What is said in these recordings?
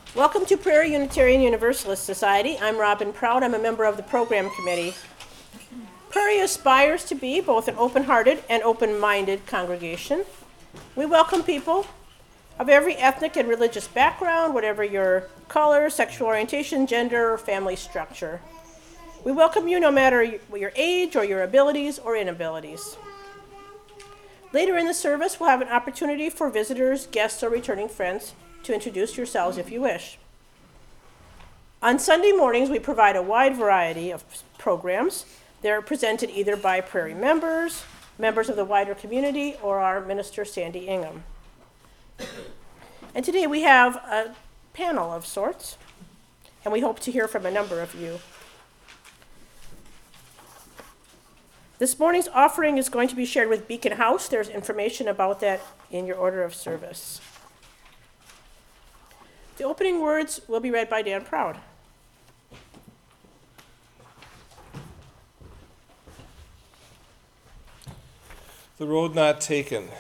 Welcome to Prairie Unitarian Universalist Society. I'm Robin Proud. I'm a member of the program committee. Prairie aspires to be both an open-hearted and open-minded congregation. We welcome people of every ethnic and religious background, whatever your color, sexual orientation, gender, or family structure. We welcome you no matter your age or your abilities or inabilities. Later in the service, we'll have an opportunity for visitors, guests, or returning friends to introduce yourselves if you wish. On Sunday mornings, we provide a wide variety of programs. They're presented either by Prairie members, members of the wider community, or our minister, Sandy Ingham. And today we have a panel of sorts, and we hope to hear from a number of you. This morning's offering is going to be shared with Beacon House. There's information about that in your order of service. The opening words will be read by Dan Proud. The road not taken.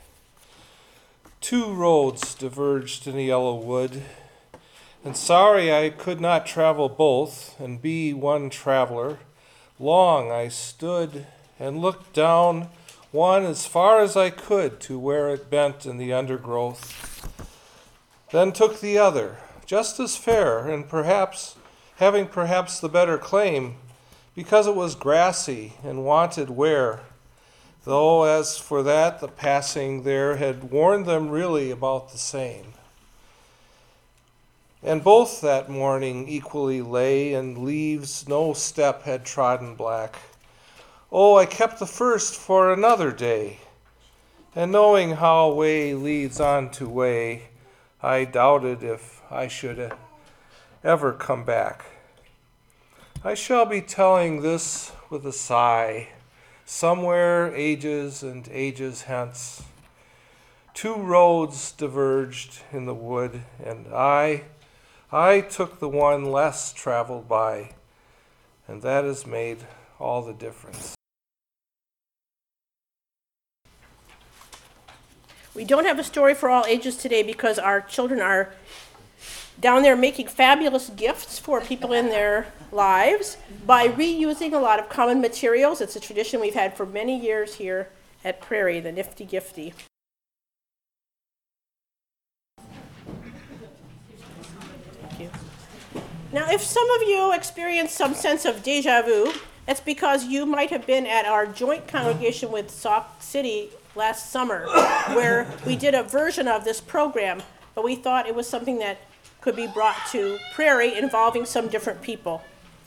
Two roads diverged in the yellow wood, and sorry I could not travel both and be one traveler. Long I stood and looked down one as far as I could to where it bent in the undergrowth. Then took the other, just as fair, and having perhaps the better claim, because it was grassy and wanted wear, though as for that the passing there had warned them really about the same. And both that morning equally lay, and leaves no step had trodden black. Oh, I kept the first for another day, and knowing how way leads on to way, I doubted if I should ever come back. I shall be telling this with a sigh, somewhere ages and ages hence. Two roads diverged in the wood, and I took the one less traveled by, and that has made all the difference. We don't have a story for all ages today because our children are down there making fabulous gifts for people in their lives by reusing a lot of common materials. It's a tradition we've had for many years here at Prairie, the Nifty Gifty. Thank you. Now, if some of you experience some sense of deja vu, that's because you might have been at our joint congregation with Sauk City last summer, where we did a version of this program, but we thought it was something that could be brought to Prairie involving some different people.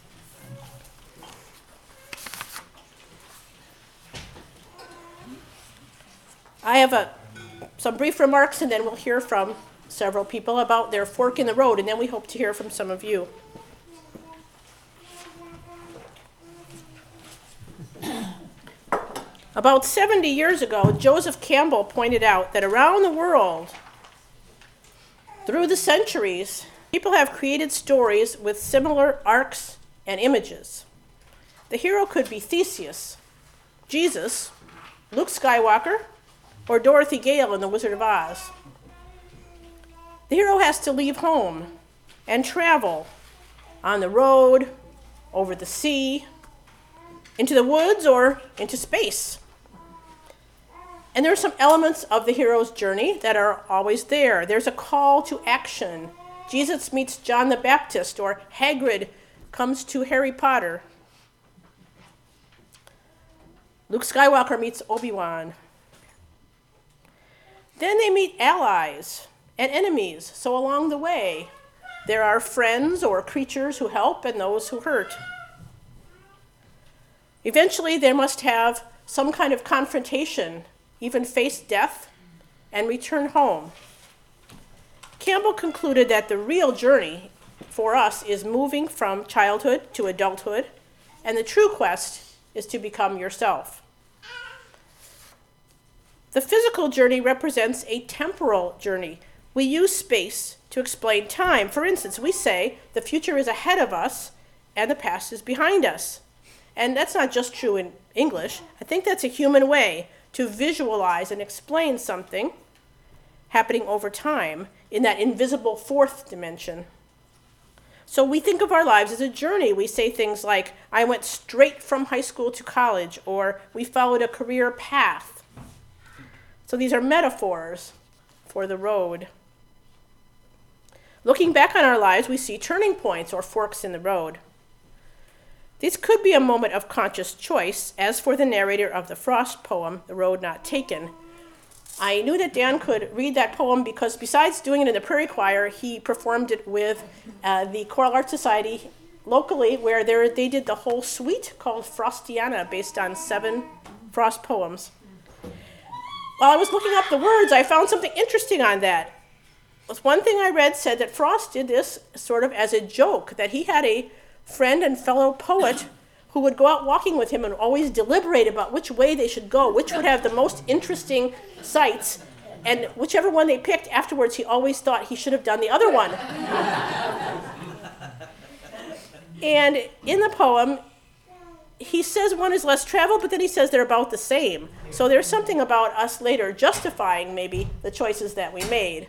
I have some brief remarks, and then we'll hear from several people about their fork in the road, and then we hope to hear from some of you. About 70 years ago, Joseph Campbell pointed out that around the world, through the centuries, people have created stories with similar arcs and images. The hero could be Theseus, Jesus, Luke Skywalker, or Dorothy Gale in The Wizard of Oz. The hero has to leave home and travel on the road, over the sea, into the woods, or into space. And there are some elements of the hero's journey that are always there. There's a call to action. Jesus meets John the Baptist, or Hagrid comes to Harry Potter. Luke Skywalker meets Obi-Wan. Then they meet allies and enemies. So along the way, there are friends or creatures who help and those who hurt. Eventually, they must have some kind of confrontation, even face death, and return home. Campbell concluded that the real journey for us is moving from childhood to adulthood, and the true quest is to become yourself. The physical journey represents a temporal journey. We use space to explain time. For instance, we say the future is ahead of us and the past is behind us. And that's not just true in English. I think that's a human way to visualize and explain something. happening over time in that invisible fourth dimension. So we think of our lives as a journey. We say things like, I went straight from high school to college, or we followed a career path. So these are metaphors for the road. Looking back on our lives, we see turning points or forks in the road. This could be a moment of conscious choice, as for the narrator of the Frost poem, The Road Not Taken. I knew that Dan could read that poem because besides doing it in the Prairie Choir, he performed it with the Choral Art Society locally, where they did the whole suite called Frostiana, based on 7 Frost poems. While I was looking up the words, I found something interesting on that. One thing I read said that Frost did this sort of as a joke, that he had a friend and fellow poet who would go out walking with him and always deliberate about which way they should go, which would have the most interesting sights, and whichever one they picked afterwards, he always thought he should have done the other one. And in the poem, he says one is less traveled, but then he says they're about the same. So there's something about us later justifying maybe the choices that we made.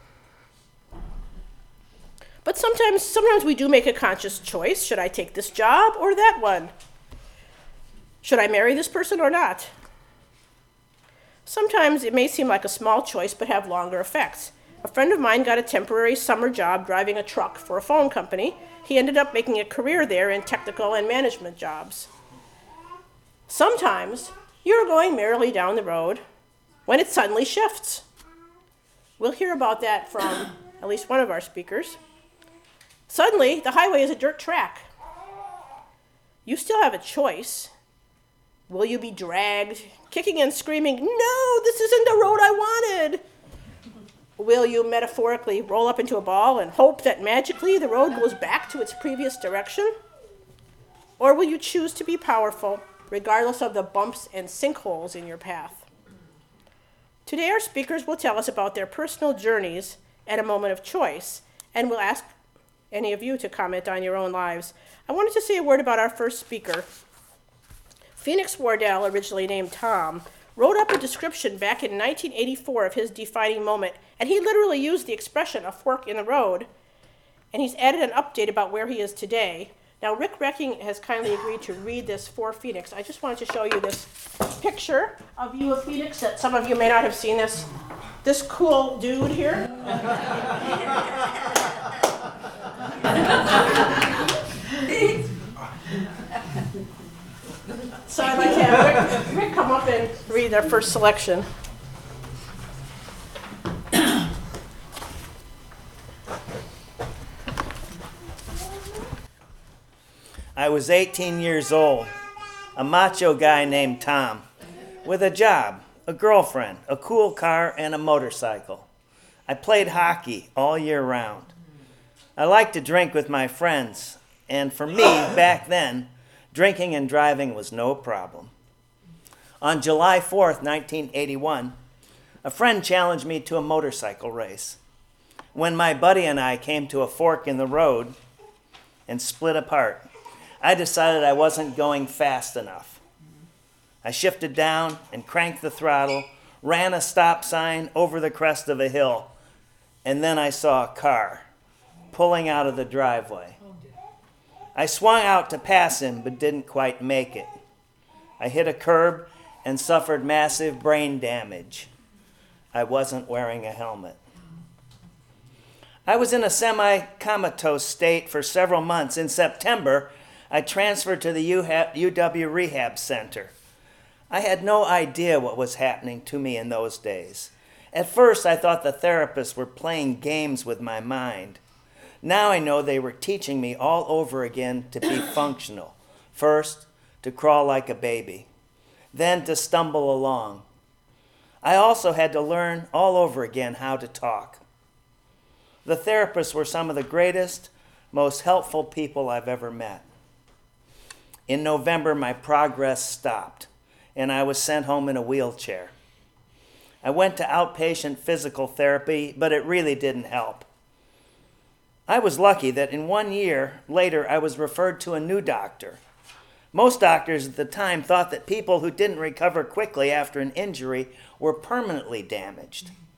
But sometimes we do make a conscious choice. Should I take this job or that one? Should I marry this person or not? Sometimes it may seem like a small choice but have longer effects. A friend of mine got a temporary summer job driving a truck for a phone company. He ended up making a career there in technical and management jobs. Sometimes you're going merrily down the road when it suddenly shifts. We'll hear about that from at least one of our speakers. Suddenly, the highway is a dirt track. You still have a choice. Will you be dragged, kicking and screaming, "No, this isn't the road I wanted"? Will you metaphorically roll up into a ball and hope that magically the road goes back to its previous direction? Or will you choose to be powerful, regardless of the bumps and sinkholes in your path? Today, our speakers will tell us about their personal journeys at a moment of choice, and we'll ask any of you to comment on your own lives. I wanted to say a word about our first speaker. Phoenix Wardell, originally named Tom, wrote up a description back in 1984 of his defining moment, and he literally used the expression, a fork in the road, and he's added an update about where he is today. Now, Rick Recking has kindly agreed to read this for Phoenix. I just wanted to show you this picture, a view of Phoenix, that some of you may not have seen this cool dude here. So I'd like to have Rick come up and read our first selection. I was 18 years old, a macho guy named Tom, with a job, a girlfriend, a cool car, and a motorcycle. I played hockey all year round. I liked to drink with my friends, and for me, back then, drinking and driving was no problem. On July 4th, 1981, a friend challenged me to a motorcycle race. When my buddy and I came to a fork in the road and split apart, I decided I wasn't going fast enough. I shifted down and cranked the throttle, ran a stop sign over the crest of a hill, and then I saw a car pulling out of the driveway. I swung out to pass him, but didn't quite make it. I hit a curb and suffered massive brain damage. I wasn't wearing a helmet. I was in a semi-comatose state for several months. In September, I transferred to the UW Rehab Center. I had no idea what was happening to me in those days. At first, I thought the therapists were playing games with my mind. Now I know they were teaching me all over again to be functional. First, to crawl like a baby, then to stumble along. I also had to learn all over again how to talk. The therapists were some of the greatest, most helpful people I've ever met. In November, my progress stopped, and I was sent home in a wheelchair. I went to outpatient physical therapy, but it really didn't help. I was lucky that in 1 year later, I was referred to a new doctor. Most doctors at the time thought that people who didn't recover quickly after an injury were permanently damaged.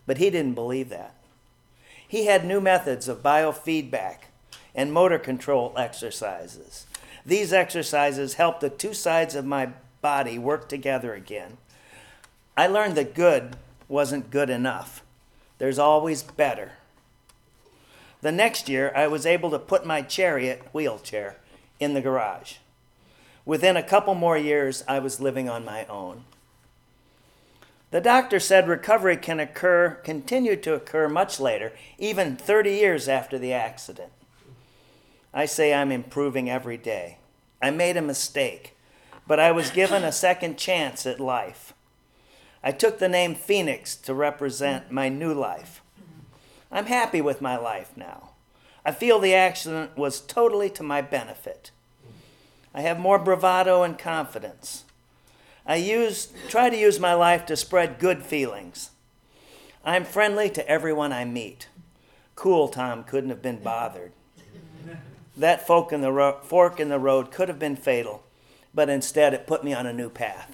but he didn't believe that. He had new methods of biofeedback and motor control exercises. These exercises helped the two sides of my body work together again. I learned that good wasn't good enough. There's always better. The next year, I was able to put my chariot wheelchair in the garage. Within a couple more years, I was living on my own. The doctor said recovery can continue to occur much later, even 30 years after the accident. I say I'm improving every day. I made a mistake, but I was given a second chance at life. I took the name Phoenix to represent my new life. I'm happy with my life now. I feel the accident was totally to my benefit. I have more bravado and confidence. I try to use my life to spread good feelings. I'm friendly to everyone I meet. Cool Tom couldn't have been bothered. That fork in the road could have been fatal, but instead it put me on a new path.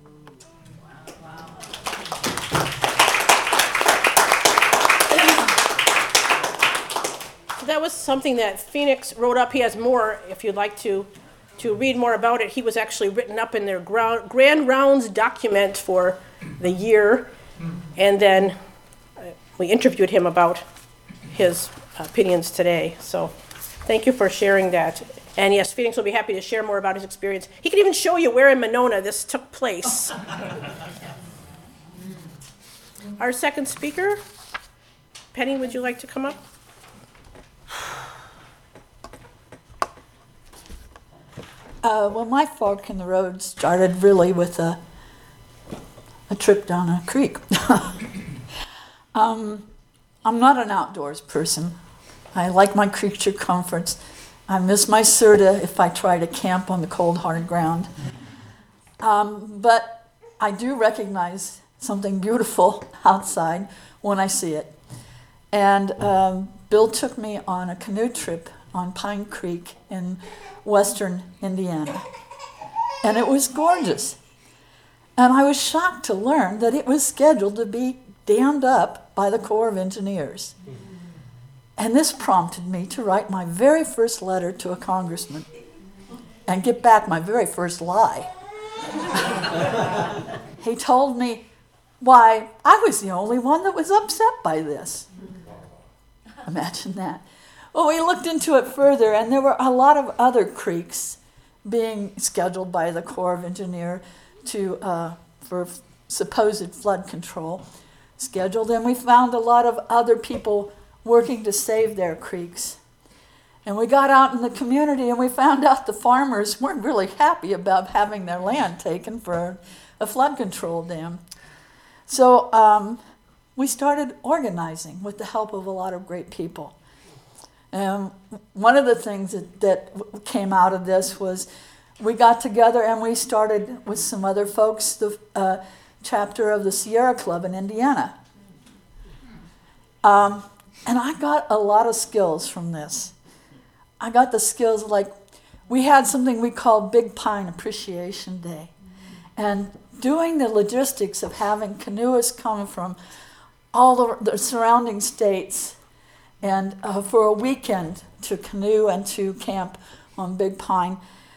That was something that Phoenix wrote up. He has more, if you'd like to read more about it. He was actually written up in their Grand Rounds document for the year. And then we interviewed him about his opinions today. So thank you for sharing that. And yes, Phoenix will be happy to share more about his experience. He can even show you where in Monona this took place. Our second speaker, Penny, would you like to come up? Well, my fork in the road started really with a trip down a creek. I'm not an outdoors person. I like my creature comforts. I miss my Serta if I try to camp on the cold, hard ground. But I do recognize something beautiful outside when I see it. And Bill took me on a canoe trip on Pine Creek in western Indiana. And it was gorgeous. And I was shocked to learn that it was scheduled to be dammed up by the Corps of Engineers. And this prompted me to write my very first letter to a congressman and get back my very first lie. He told me, why, I was the only one that was upset by this. Imagine that. Well, we looked into it further, and there were a lot of other creeks being scheduled by the Corps of Engineers for supposed flood control scheduled, and we found a lot of other people working to save their creeks. And we got out in the community, and we found out the farmers weren't really happy about having their land taken for a flood control dam. So we started organizing with the help of a lot of great people. One of the things that came out of this was we got together and we started with some other folks the chapter of the Sierra Club in Indiana. And I got a lot of skills from this. I got the skills like we had something we called Big Pine Appreciation Day. And doing the logistics of having canoeists come from all the surrounding states and for a weekend to canoe and to camp on Big Pine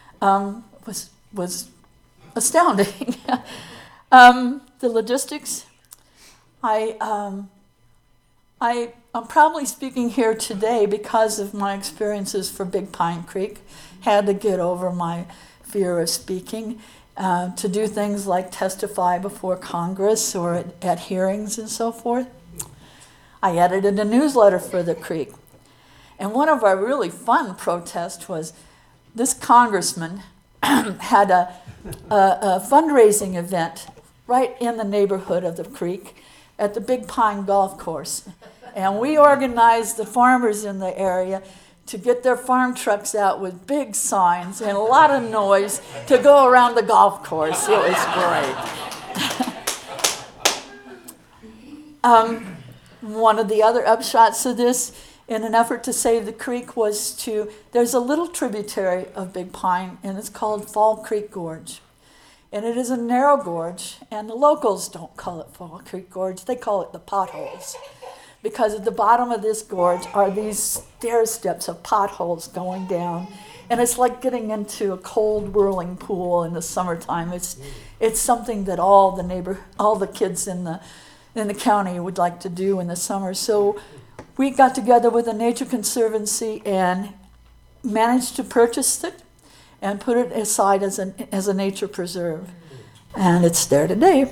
was astounding. The logistics, I'm probably speaking here today because of my experiences for Big Pine Creek. Had to get over my fear of speaking, to do things like testify before Congress or at hearings and so forth. I edited a newsletter for the creek. And one of our really fun protests was this congressman had a fundraising event right in the neighborhood of the creek at the Big Pine Golf Course. And we organized the farmers in the area to get their farm trucks out with big signs and a lot of noise to go around the golf course. It was great. One of the other upshots of this, in an effort to save the creek, there's a little tributary of Big Pine, and it's called Fall Creek Gorge. And it is a narrow gorge, and the locals don't call it Fall Creek Gorge, they call it the potholes. Because at the bottom of this gorge are these stair steps of potholes going down. And it's like getting into a cold whirling pool in the summertime. It's something that all the kids in the county would like to do in the summer. So we got together with the Nature Conservancy and managed to purchase it and put it aside as a nature preserve. And it's there today.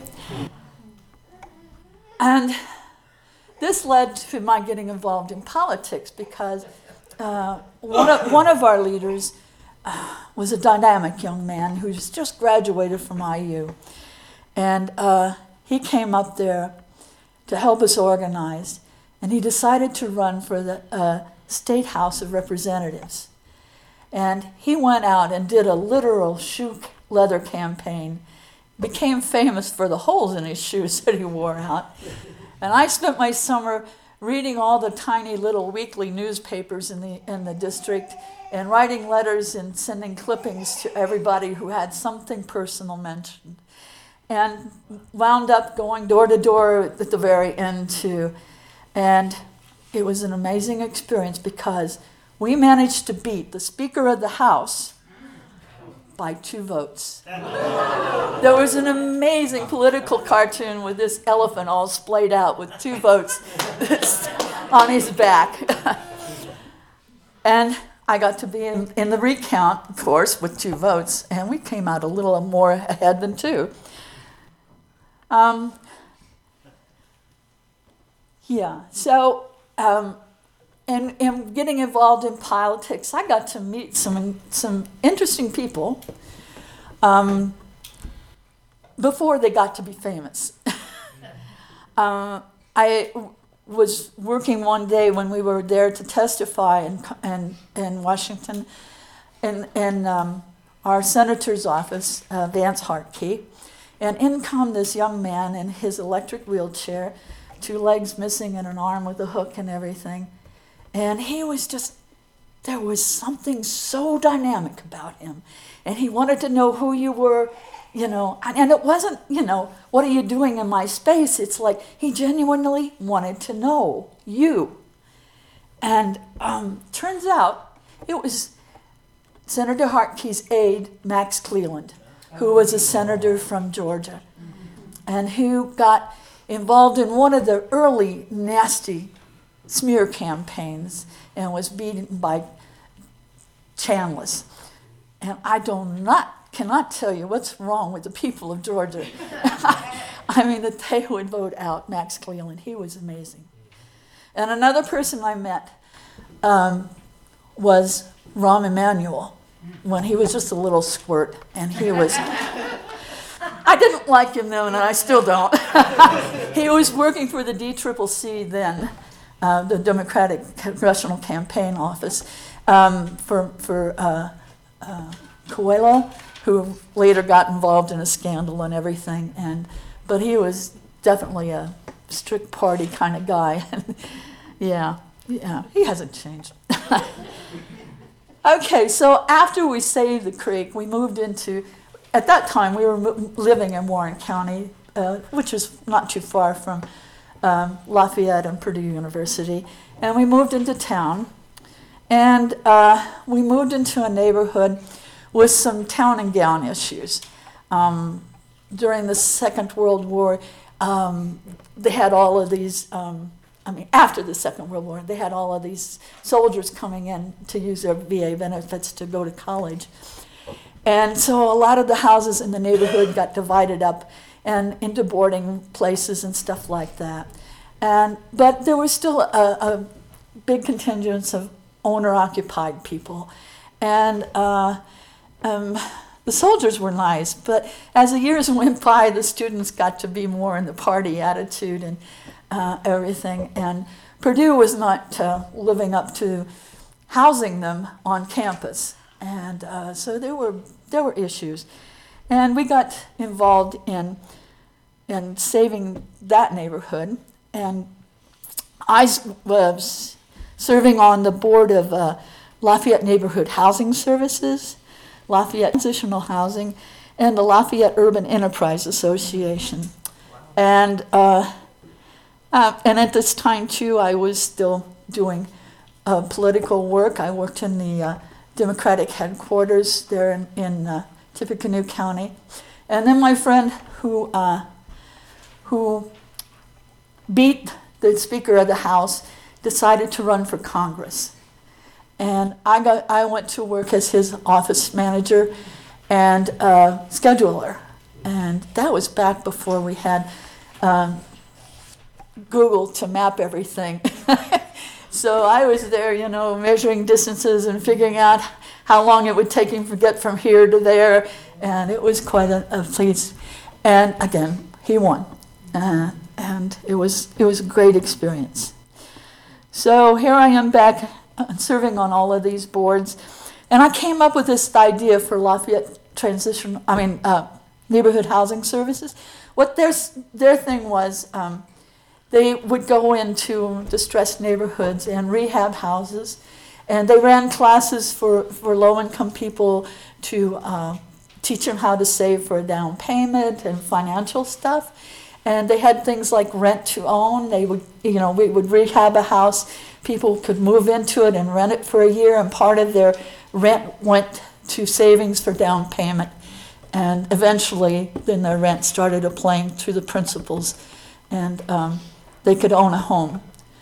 And this led to my getting involved in politics because one of our leaders was a dynamic young man who's just graduated from IU. And he came up there to help us organize, and he decided to run for the State House of Representatives. And he went out and did a literal shoe leather campaign, became famous for the holes in his shoes that he wore out. And I spent my summer reading all the tiny little weekly newspapers in the district and writing letters and sending clippings to everybody who had something personal mentioned. And wound up going door to door at the very end too. And it was an amazing experience because we managed to beat the Speaker of the House by 2 votes. There was an amazing political cartoon with this elephant all splayed out with 2 votes on his back. And I got to be in the recount, of course, with 2 votes, and we came out a little more ahead than 2. And getting involved in politics, I got to meet some interesting people before they got to be famous. I was working one day when we were there to testify in Washington, in our senator's office, Vance Hartke, and in come this young man in his electric wheelchair, 2 legs missing and an arm with a hook and everything. And he was just, there was something so dynamic about him. And he wanted to know who you were, and it wasn't, what are you doing in my space? It's like he genuinely wanted to know you. And turns out it was Senator Hartke's aide, Max Cleland, who was a senator from Georgia, and who got involved in one of the early nasty smear campaigns and was beaten by Chanlis. And I cannot tell you what's wrong with the people of Georgia. I mean, that they would vote out Max Cleland. He was amazing. And another person I met was Rahm Emanuel when he was just a little squirt. And he was, I didn't like him then, and I still don't. He was working for the DCCC then, the Democratic Congressional Campaign Office, for Coelho, who later got involved in a scandal and everything. But he was definitely a strict party kind of guy. Yeah, he hasn't changed. Okay, so after we saved the creek, we moved into, at that time we were living in Warren County, which is not too far from Lafayette and Purdue University, and we moved into town, and we moved into a neighborhood with some town and gown issues. During the Second World War, they had all of these, after the Second World War, they had all of these soldiers coming in to use their VA benefits to go to college. And so a lot of the houses in the neighborhood got divided up and into boarding places and stuff like that. But there was still a big contingent of owner-occupied people. And the soldiers were nice, but as the years went by, the students got to be more in the party attitude and everything. And Purdue was not living up to housing them on campus. And so there were issues. And we got involved in saving that neighborhood. And I was serving on the board of Lafayette Neighborhood Housing Services, Lafayette Transitional Housing, and the Lafayette Urban Enterprise Association. And at this time, too, I was still doing political work. I worked in the Democratic headquarters there in Tippecanoe County. And then my friend who beat the Speaker of the House decided to run for Congress. And I went to work as his office manager and scheduler. And that was back before we had Google to map everything. So I was there, measuring distances and figuring out how long it would take him to get from here to there. And it was quite a feat. And again, he won. And it was a great experience. So here I am back serving on all of these boards. And I came up with this idea for Lafayette Neighborhood Housing Services. What their thing was, they would go into distressed neighborhoods and rehab houses, and they ran classes for low-income people to teach them how to save for a down payment and financial stuff. And they had things like rent to own. They would, we would rehab a house. People could move into it and rent it for a year, and part of their rent went to savings for down payment. And eventually, then their rent started applying to the principals, and they could own a home.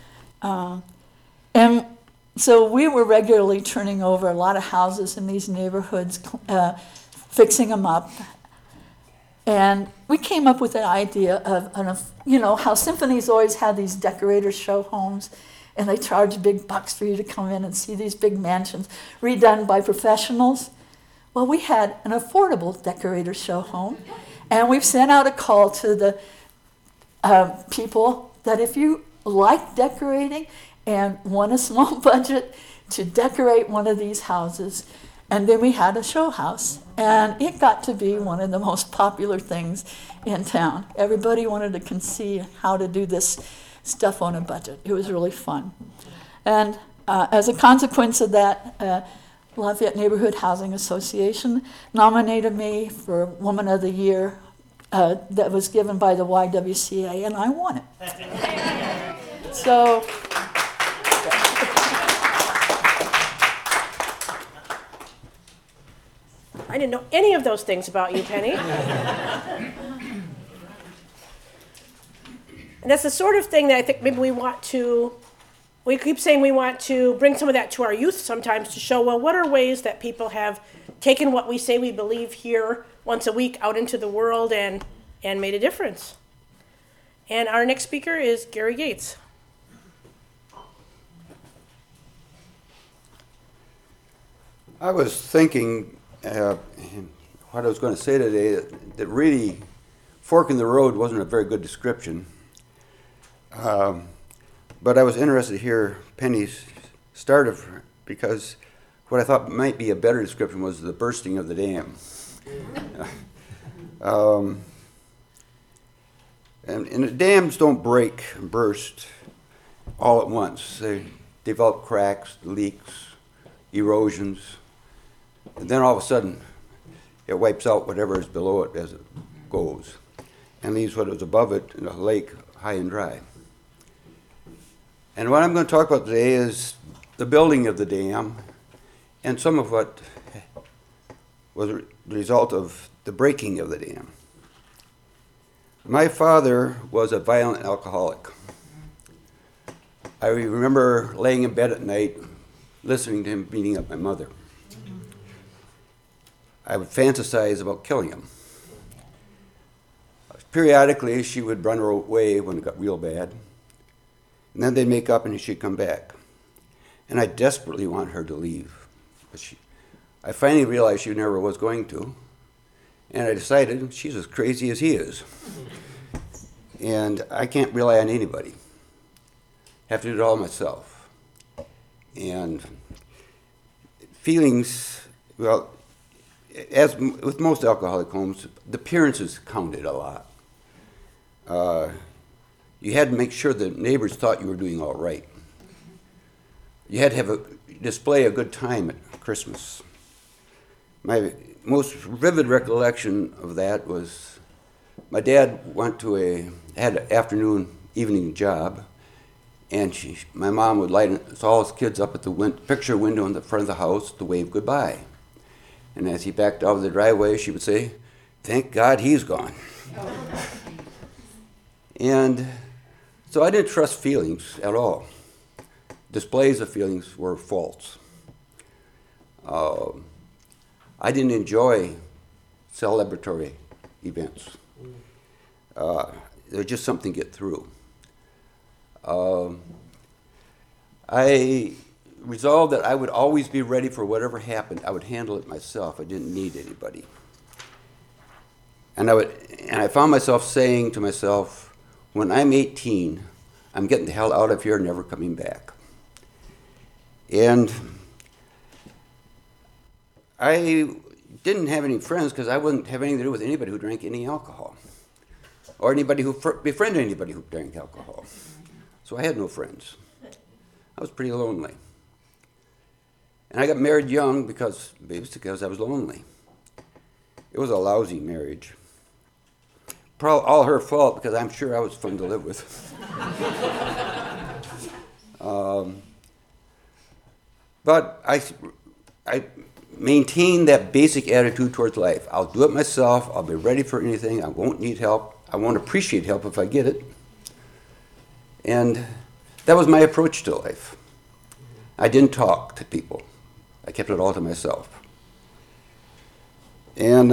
And so we were regularly turning over a lot of houses in these neighborhoods, fixing them up. And we came up with an idea of how symphonies always have these decorators show homes, and they charge big bucks for you to come in and see these big mansions redone by professionals. Well, we had an affordable decorator show home, and we've sent out a call to the people that if you like decorating and want a small budget to decorate one of these houses. And then we had a show house, and it got to be one of the most popular things in town. Everybody wanted to see how to do this stuff on a budget. It was really fun. And as a consequence of that, Lafayette Neighborhood Housing Association nominated me for Woman of the Year that was given by the YWCA, and I won it. So. I didn't know any of those things about you, Penny. And that's the sort of thing that I think maybe we keep saying we want to bring some of that to our youth sometimes to show, well, what are ways that people have taken what we say we believe here once a week out into the world and made a difference. And our next speaker is Gary Gates. I was thinking what I was going to say today, that really fork in the road wasn't a very good description. But I was interested to hear Penny's start of, because what I thought might be a better description was the bursting of the dam. And the dams don't break and burst all at once. They develop cracks, leaks, erosions, and then all of a sudden it wipes out whatever is below it as it goes and leaves what is above it in a lake high and dry. And what I'm going to talk about today is the building of the dam and some of what was the result of the breaking of the dam. My father was a violent alcoholic. I remember laying in bed at night listening to him beating up my mother. I would fantasize about killing him. Periodically, she would run away when it got real bad. And then they'd make up and she'd come back. And I desperately wanted her to leave. But I finally realized she never was going to. And I decided she's as crazy as he is. And I can't rely on anybody. I have to do it all myself. And feelings, well, as with most alcoholic homes, the appearances counted a lot. You had to make sure the neighbors thought you were doing all right. You had to display a good time at Christmas. My most vivid recollection of that was my dad had an afternoon, evening job, and my mom would light all his kids up at the picture window in the front of the house to wave goodbye. And as he backed out of the driveway, she would say, "Thank God he's gone." And so I didn't trust feelings at all. Displays of feelings were false. I didn't enjoy celebratory events. There's just something to get through. I resolved that I would always be ready for whatever happened. I would handle it myself. I didn't need anybody. And I found myself saying to myself, when I'm 18, I'm getting the hell out of here and never coming back. And I didn't have any friends because I wouldn't have anything to do with anybody who drank any alcohol or anybody who befriended anybody who drank alcohol. So I had no friends. I was pretty lonely. And I got married young because I was lonely. It was a lousy marriage. Probably all her fault because I'm sure I was fun to live with. But I maintained that basic attitude towards life. I'll do it myself. I'll be ready for anything. I won't need help. I won't appreciate help if I get it. And that was my approach to life. I didn't talk to people. I kept it all to myself. And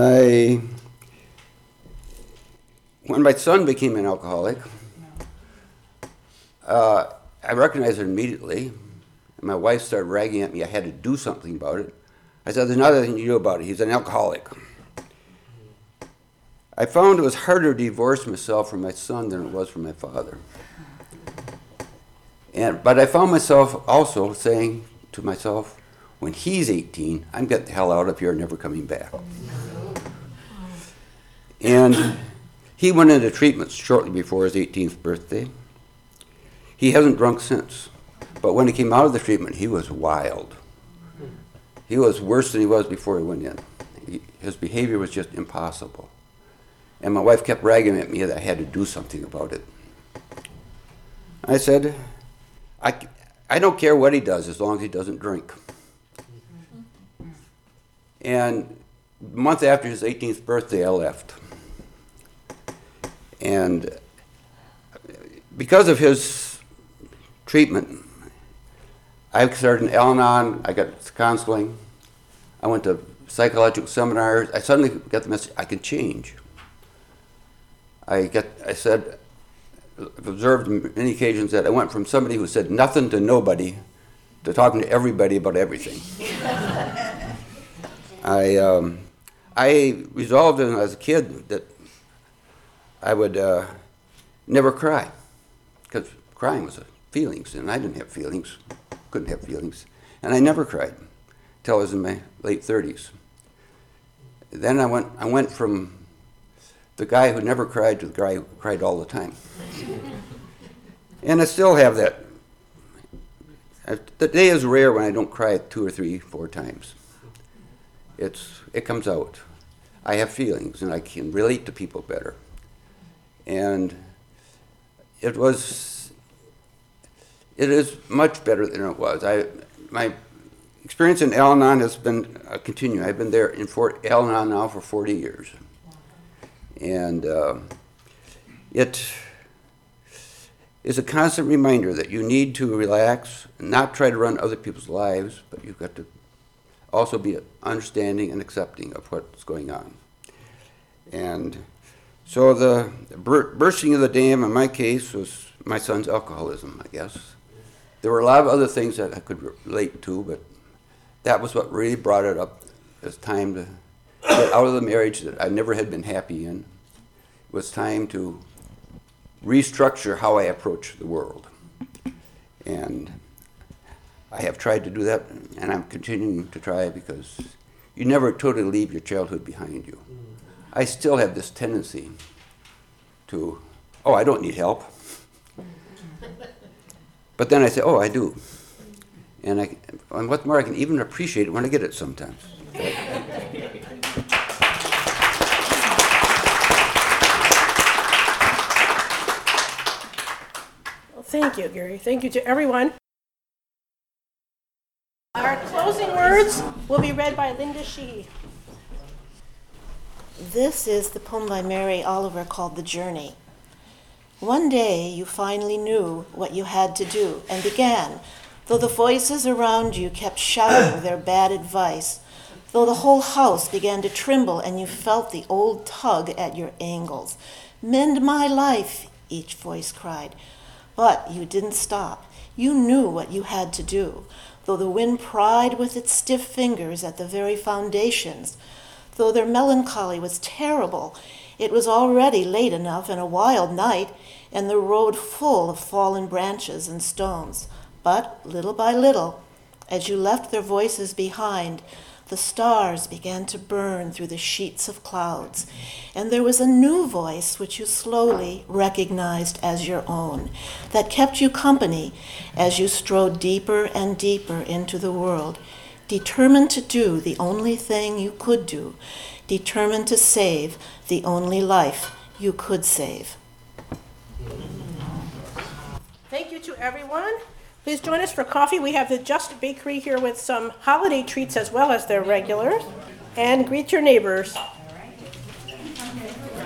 when my son became an alcoholic, I recognized it immediately. And my wife started ragging at me. I had to do something about it. I said, "There's nothing you do about it. He's an alcoholic." I found it was harder to divorce myself from my son than it was from my father. But I found myself also saying to myself, when he's 18, I'm getting the hell out of here and never coming back. And he went into treatment shortly before his 18th birthday. He hasn't drunk since. But when he came out of the treatment, he was wild. He was worse than he was before he went in. His behavior was just impossible. And my wife kept ragging at me that I had to do something about it. I said, I don't care what he does as long as he doesn't drink. And a month after his 18th birthday, I left. And because of his treatment, I started in Al-Anon. I got counseling. I went to psychological seminars. I suddenly got the message, I can change. I've observed on many occasions that I went from somebody who said nothing to nobody to talking to everybody about everything. I resolved as a kid that I would never cry, because crying was feelings, and I didn't have feelings, couldn't have feelings, and I never cried until I was in my late 30s. Then I went from the guy who never cried to the guy who cried all the time. And I still have that. The day is rare when I don't cry 2 or 3, 4 times. It comes out. I have feelings, and I can relate to people better. And it is much better than it was. My experience in Al-Anon has been continuing. I've been there in Al-Anon now for 40 years. And it is a constant reminder that you need to relax and not try to run other people's lives, but you've got to also be understanding and accepting of what's going on. And so the bursting of the dam in my case was my son's alcoholism, I guess. There were a lot of other things that I could relate to, but that was what really brought it up as time to get out of the marriage that I never had been happy in. It was time to restructure how I approach the world. And I have tried to do that, and I'm continuing to try, because you never totally leave your childhood behind you. I still have this tendency to, I don't need help. But then I say, I do. And what's more, I can even appreciate it when I get it sometimes. Well, thank you, Gary. Thank you to everyone. Our closing words will be read by Linda Sheehy. This is the poem by Mary Oliver called The Journey. One day you finally knew what you had to do and began, though the voices around you kept shouting their bad advice, though the whole house began to tremble and you felt the old tug at your ankles. Mend my life, each voice cried. But you didn't stop. You knew what you had to do, though the wind pried with its stiff fingers at the very foundations. Though their melancholy was terrible, it was already late enough and a wild night, and the road full of fallen branches and stones. But little by little, as you left their voices behind, the stars began to burn through the sheets of clouds, and there was a new voice which you slowly recognized as your own, that kept you company as you strode deeper and deeper into the world, determined to do the only thing you could do, determined to save the only life you could save. Thank you to everyone. Please join us for coffee. We have the Just Bakery here with some holiday treats as well as their regulars. And greet your neighbors.